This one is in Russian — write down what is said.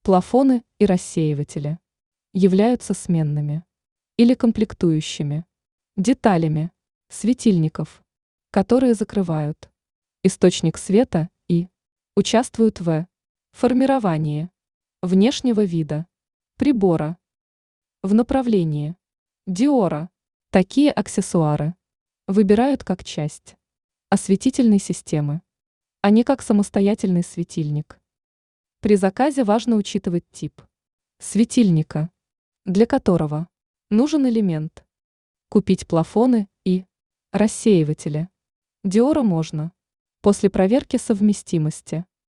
Плафоны и рассеиватели являются сменными или комплектующими деталями светильников, которые закрывают источник света и участвуют в формировании внешнего вида прибора в направлении диора. Такие аксессуары выбирают как часть осветительной системы, а не как самостоятельный светильник. При заказе важно учитывать тип светильника, для которого нужен элемент. Купить плафоны и рассеиватели диора можно после проверки совместимости